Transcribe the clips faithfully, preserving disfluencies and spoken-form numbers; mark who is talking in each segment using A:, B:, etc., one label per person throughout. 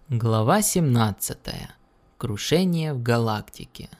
A: Глава семнадцатая. Крушение в галактике.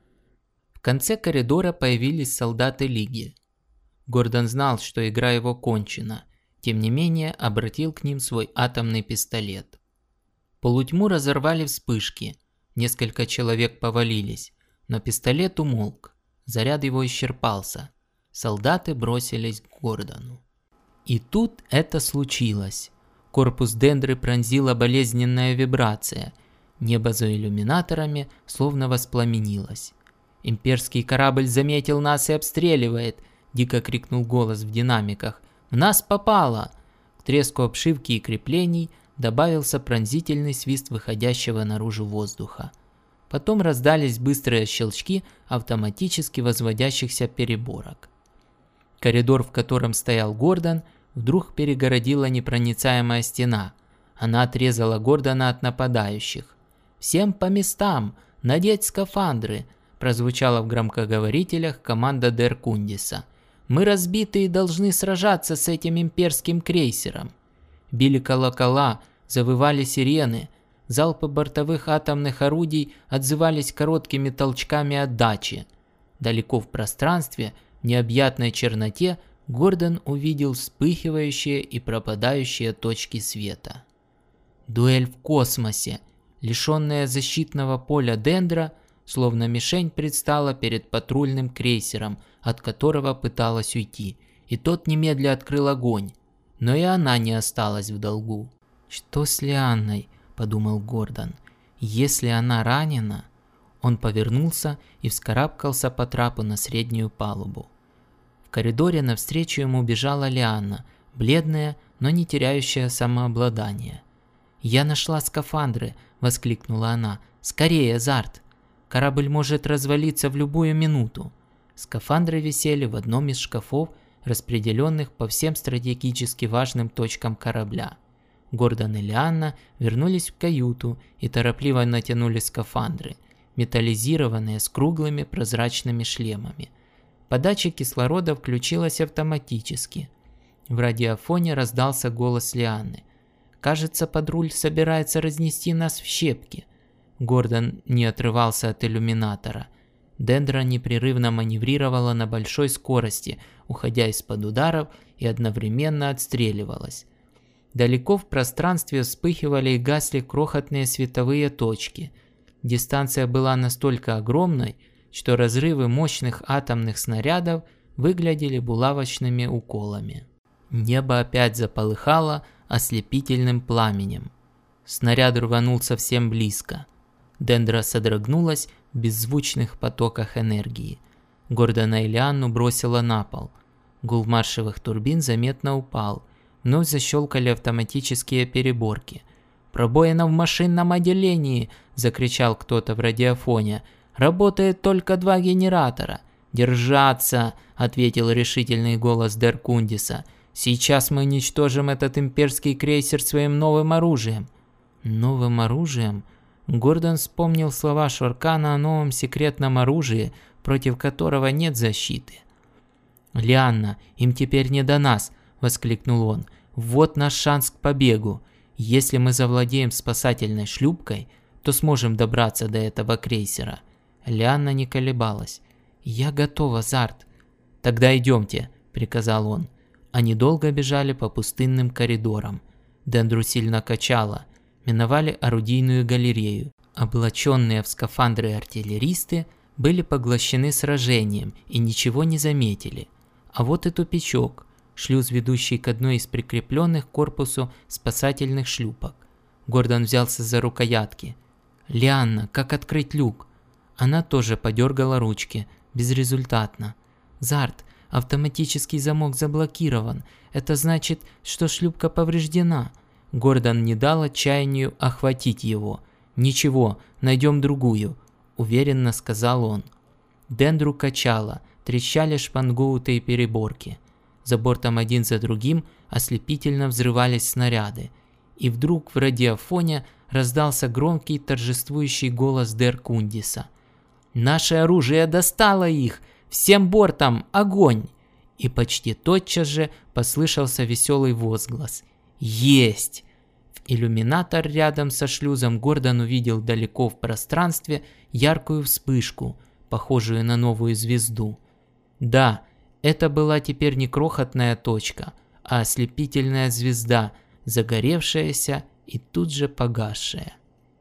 A: В конце коридора появились солдаты Лиги. Гордон знал, что игра его кончена, тем не менее обратил к ним свой атомный пистолет. Полутьму разорвали вспышки, несколько человек повалились, но пистолет умолк, заряд его исчерпался. Солдаты бросились к Гордону. И тут это случилось. Корпус Дендры пронзила болезненная вибрация. Небо за иллюминаторами словно воспламенилось. «Имперский корабль заметил нас и обстреливает!» – дико крикнул голос в динамиках. «В нас попало!» К треску обшивки и креплений добавился пронзительный свист выходящего наружу воздуха. Потом раздались быстрые щелчки автоматически возводящихся переборок. Коридор, в котором стоял Гордон, вдруг перегородила непроницаемая стена. Она отрезала Гордона от нападающих. «Всем по местам! Надеть скафандры!» прозвучала в громкоговорителях команда Дер Кундиса. «Мы разбиты и должны сражаться с этим имперским крейсером!» Били колокола, завывали сирены. Залпы бортовых атомных орудий отзывались короткими толчками отдачи. Далеко в пространстве, в необъятной черноте, Гордон увидел вспыхивающие и пропадающие точки света. Дуэль в космосе, лишенная защитного поля Дендра, словно мишень предстала перед патрульным крейсером, от которого пыталась уйти, и тот немедля открыл огонь. Но и она не осталась в долгу. «Что с Лианной?» – подумал Гордон. «Если она ранена...» Он повернулся и вскарабкался по трапу на среднюю палубу. В коридоре навстречу ему бежала Лианна, бледная, но не теряющая самообладание. «Я нашла скафандры!» – воскликнула она. «Скорее, Зарт! Корабль может развалиться в любую минуту!» Скафандры висели в одном из шкафов, распределенных по всем стратегически важным точкам корабля. Гордон и Лианна вернулись в каюту и торопливо натянули скафандры, металлизированные с круглыми прозрачными шлемами. Подача кислорода включилась автоматически. В радиофоне раздался голос Лианны. «Кажется, подруль собирается разнести нас в щепки». Гордон не отрывался от иллюминатора. Дендра непрерывно маневрировала на большой скорости, уходя из-под ударов, и одновременно отстреливалась. Далеко в пространстве вспыхивали и гасли крохотные световые точки. Дистанция была настолько огромной, что разрывы мощных атомных снарядов выглядели булавочными уколами. Небо опять заполыхало ослепительным пламенем. Снаряд рванул совсем близко. Дендра содрогнулась в беззвучных потоках энергии. Гордона и Лианну бросило на пол. Гул маршевых турбин заметно упал. Вновь защелкали автоматические переборки. «Пробоина в машинном отделении!» – закричал кто-то в радиофоне. «Работает только два генератора». «Держаться!» – ответил решительный голос Дер Кундиса. «Сейчас мы уничтожим этот имперский крейсер своим новым оружием». «Новым оружием?» Гордон вспомнил слова Шоркана о новом секретном оружии, против которого нет защиты. «Лианна, им теперь не до нас!» – воскликнул он. «Вот наш шанс к побегу. Если мы завладеем спасательной шлюпкой, то сможем добраться до этого крейсера». Лианна не колебалась. «Я готова, Зарт». «Тогда идемте», – приказал он. Они долго бежали по пустынным коридорам. Дендру сильно качало. Миновали орудийную галерею. Облаченные в скафандры артиллеристы были поглощены сражением и ничего не заметили. А вот и тупичок, шлюз, ведущий к одной из прикрепленных к корпусу спасательных шлюпок. Гордон взялся за рукоятки. «Лианна, как открыть люк?» Она тоже подергала ручки, безрезультатно. «Зарт, автоматический замок заблокирован. Это значит, что шлюпка повреждена». Гордон не дал отчаянию охватить его. «Ничего, найдем другую», – уверенно сказал он. Дендру качало, трещали шпангоуты и переборки. За бортом один за другим ослепительно взрывались снаряды. И вдруг в радиофоне раздался громкий торжествующий голос Дер Кундиса. «Наше оружие достало их! Всем бортам огонь!» И почти тотчас же послышался веселый возглас. «Есть!» В Иллюминатор рядом со шлюзом Гордон увидел далеко в пространстве яркую вспышку, похожую на новую звезду. Да, это была теперь не крохотная точка, а ослепительная звезда, загоревшаяся и тут же погасшая.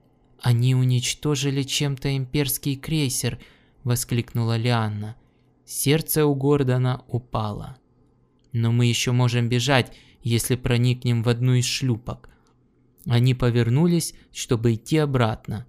A: «Они уничтожили чем-то имперский крейсер!» – воскликнула Лианна. Сердце у Гордона упало. «Но мы еще можем бежать, если проникнем в одну из шлюпок». Они повернулись, чтобы идти обратно.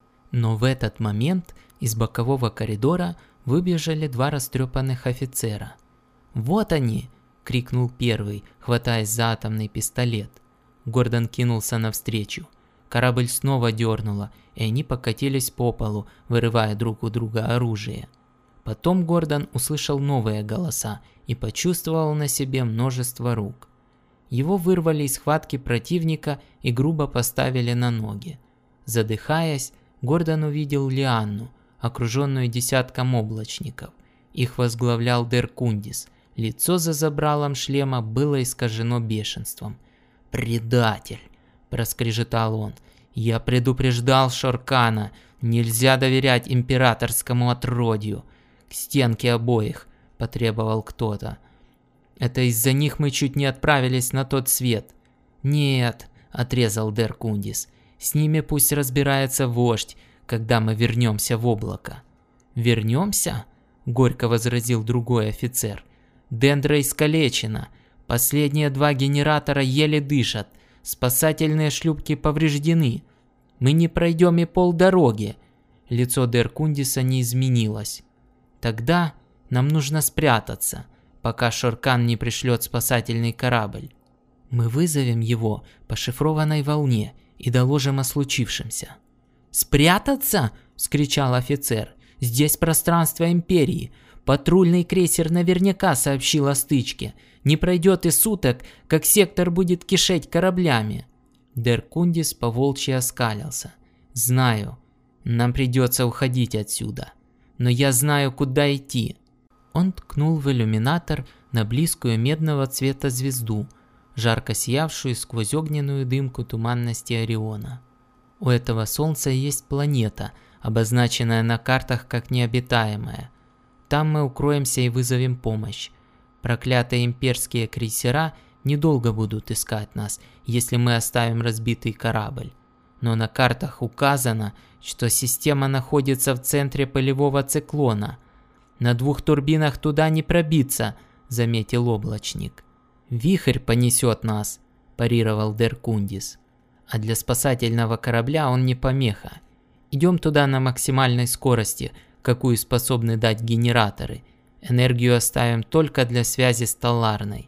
A: Но в этот момент из бокового коридора выбежали два растрепанных офицера. «Вот они!» – крикнул первый, хватаясь за атомный пистолет. Гордон кинулся навстречу. Корабль снова дернуло, и они покатились по полу, вырывая друг у друга оружие. Потом Гордон услышал новые голоса и почувствовал на себе множество рук. Его вырвали из схватки противника и грубо поставили на ноги. Задыхаясь, Гордон увидел Лианну, окруженную десятком облачников. Их возглавлял Дер Кундис. Лицо за забралом шлема было искажено бешенством. «Предатель!» – проскрежетал он. «Я предупреждал Шоркана, нельзя доверять императорскому отродью. К стенке обоих!» – потребовал кто-то. «Это из-за них мы чуть не отправились на тот свет». «Нет», – отрезал Дер Кундис, – «с ними пусть разбирается вождь, когда мы вернемся в облако». «Вернемся?» – горько возразил другой офицер. «Дендра искалечена, последние два генератора еле дышат, спасательные шлюпки повреждены. Мы не пройдем и полдороги». Лицо Дер Кундиса не изменилось. «Тогда нам нужно спрятаться, пока Шоркан не пришлет спасательный корабль. Мы вызовем его по шифрованной волне и доложим о случившемся». «Спрятаться?» – вскричал офицер. «Здесь пространство Империи. Патрульный крейсер наверняка сообщил о стычке. Не пройдет и суток, как сектор будет кишеть кораблями». Дер Кундис поволчьи оскалился. «Знаю, нам придется уходить отсюда. Но я знаю, куда идти». Он ткнул в иллюминатор на близкую медного цвета звезду, жарко сиявшую сквозь огненную дымку туманности Ориона. У этого солнца есть планета, обозначенная на картах как необитаемая. Там мы укроемся и вызовем помощь. Проклятые имперские крейсера недолго будут искать нас, если мы оставим разбитый корабль. Но на картах указано, что система находится в центре пылевого циклона. «На двух турбинах туда не пробиться», — заметил облачник. «Вихрь понесет нас», — парировал Дер Кундис. «А для спасательного корабля он не помеха. Идем туда на максимальной скорости, какую способны дать генераторы. Энергию оставим только для связи с Таларной.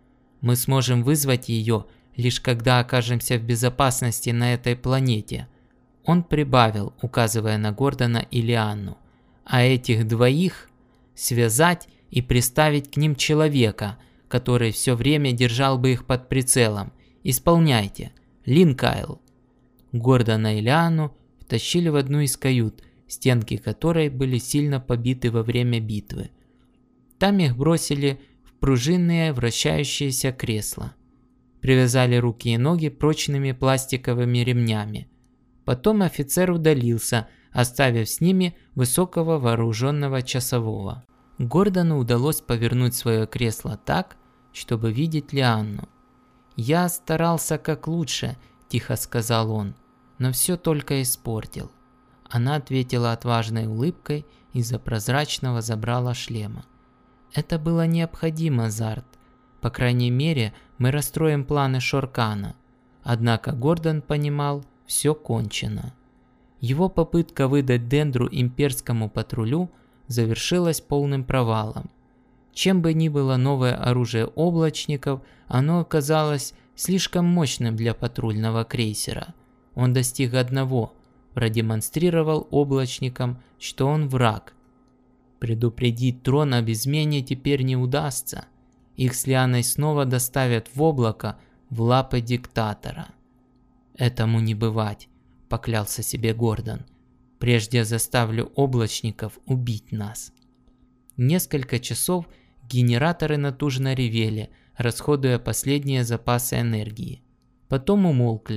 A: Мы сможем вызвать ее, лишь когда окажемся в безопасности на этой планете». Он прибавил, указывая на Гордона и Лианну. «А этих двоих связать и приставить к ним человека, который все время держал бы их под прицелом. Исполняйте. Лин Кайл». Гордона и Лианну втащили в одну из кают, стенки которой были сильно побиты во время битвы. Там их бросили в пружинные вращающиеся кресла. Привязали руки и ноги прочными пластиковыми ремнями. Потом офицер удалился, оставив с ними высокого вооруженного часового. Гордону удалось повернуть свое кресло так, чтобы видеть Лианну. «Я старался как лучше», – тихо сказал он, – «но все только испортил». Она ответила отважной улыбкой из-за прозрачного забрала шлема. «Это было необходимо, Зарт. По крайней мере, мы расстроим планы Шоркана». Однако Гордон понимал, все кончено. Его попытка выдать Дендру имперскому патрулю завершилась полным провалом. Чем бы ни было новое оружие облачников, оно оказалось слишком мощным для патрульного крейсера. Он достиг одного – продемонстрировал облачникам, что он враг. Предупредить трон об измене теперь не удастся. Их с Лианой снова доставят в облако в лапы диктатора. «Этому не бывать», – поклялся себе Гордон. «Прежде заставлю облачников убить нас». Несколько часов генераторы натужно ревели, расходуя последние запасы энергии. Потом умолкли,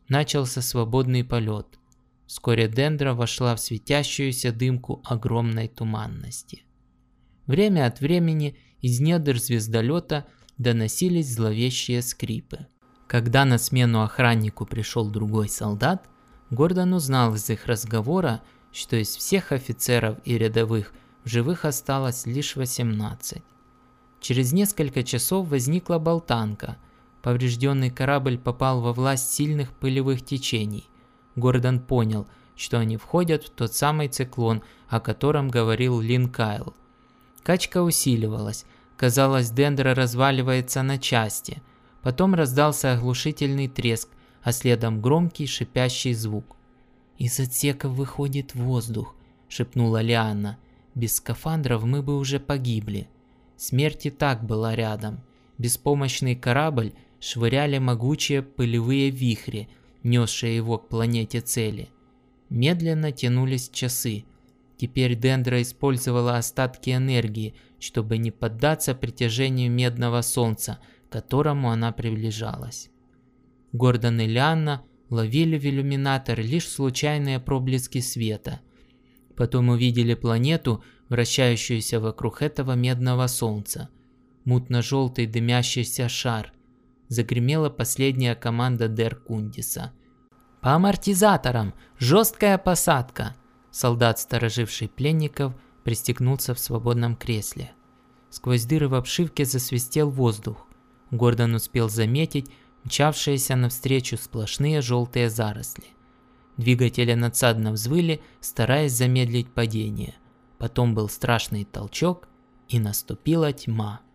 A: начался свободный полет. Вскоре Дендра вошла в светящуюся дымку огромной туманности. Время от времени из недр звездолета доносились зловещие скрипы. Когда на смену охраннику пришел другой солдат, Гордон узнал из их разговора, что из всех офицеров и рядовых в живых осталось лишь восемнадцать. Через несколько часов возникла болтанка. Поврежденный корабль попал во власть сильных пылевых течений. Гордон понял, что они входят в тот самый циклон, о котором говорил Лин Кайл. Качка усиливалась. Казалось, Дендра разваливается на части. Потом раздался оглушительный треск, а следом громкий шипящий звук. «Из отсеков выходит воздух», – шепнула Лианна. «Без скафандров мы бы уже погибли». Смерть и так была рядом. Беспомощный корабль швыряли могучие пылевые вихри, несшие его к планете цели. Медленно тянулись часы. Теперь Дендра использовала остатки энергии, чтобы не поддаться притяжению медного солнца, к которому она приближалась. Гордон и Лианна ловили в иллюминатор лишь случайные проблески света. Потом увидели планету, вращающуюся вокруг этого медного солнца. Мутно-желтый дымящийся шар. Загремела последняя команда Дер Кундиса. «По амортизаторам! Жесткая посадка!» Солдат, стороживший пленников, пристегнулся в свободном кресле. Сквозь дыры в обшивке засвистел воздух. Гордон успел заметить мчавшиеся навстречу сплошные желтые заросли. Двигатели надсадно взвыли, стараясь замедлить падение. Потом был страшный толчок, и наступила тьма.